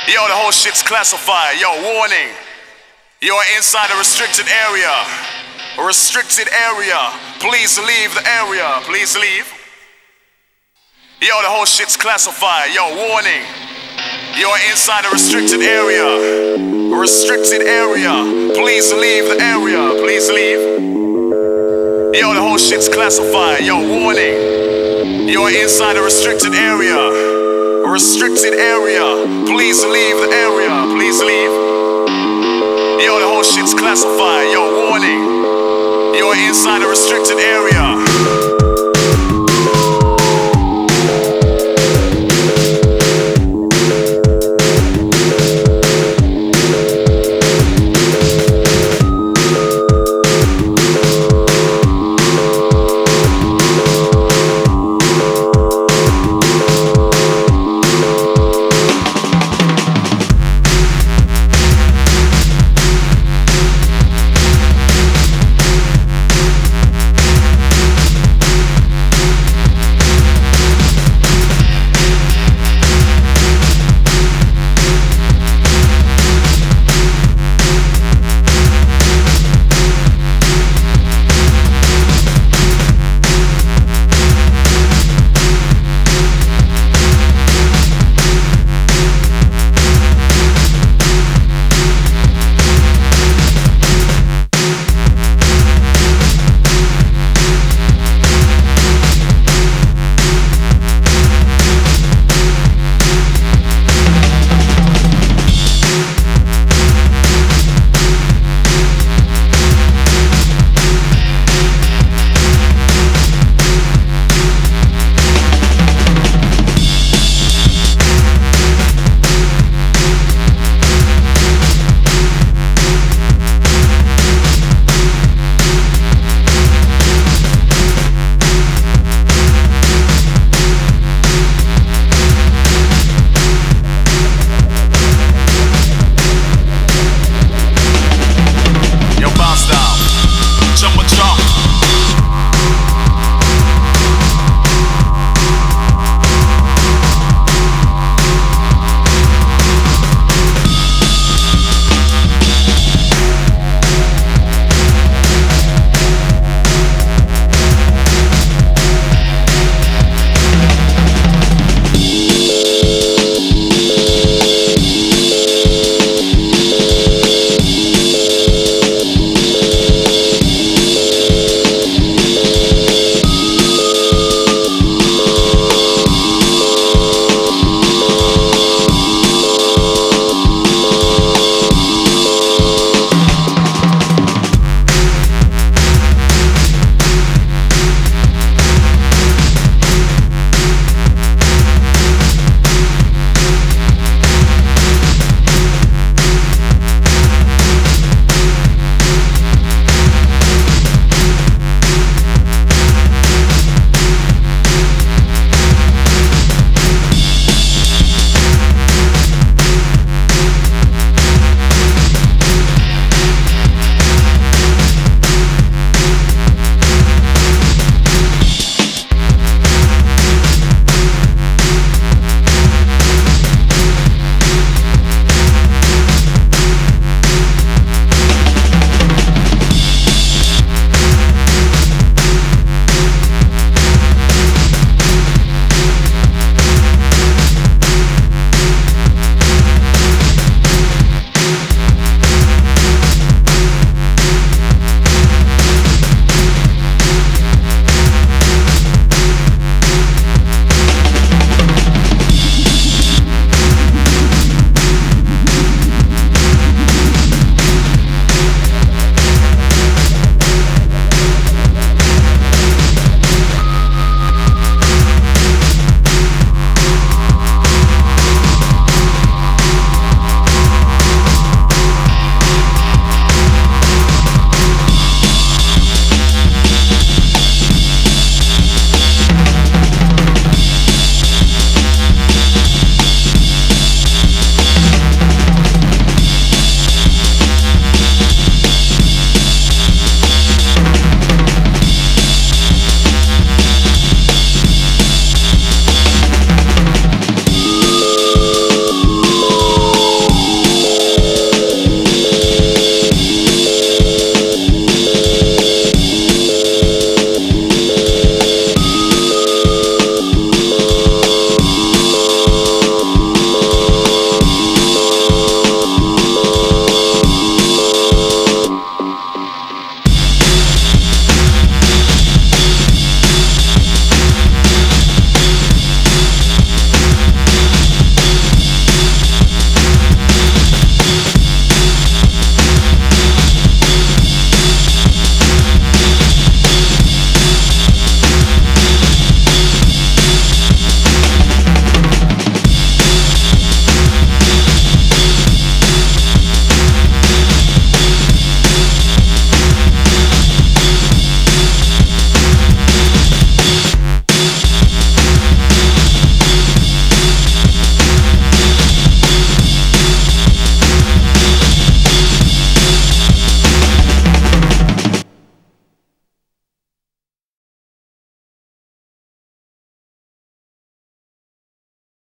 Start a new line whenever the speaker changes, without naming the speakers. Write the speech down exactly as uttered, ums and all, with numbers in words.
Yo, the whole shit's classified. Yo, warning. You're inside a restricted area. A restricted area. Please leave the area. Please leave. Yo, the whole shit's classified. Yo, warning. You're inside a restricted area. A restricted area. Please leave the area. Please leave. Yo, the whole shit's classified. Yo, warning. You're inside a restricted area. A restricted area. Please leave the area. Please leave. Yo, the whole shit's classified. Yo, warning. You're inside a restricted area.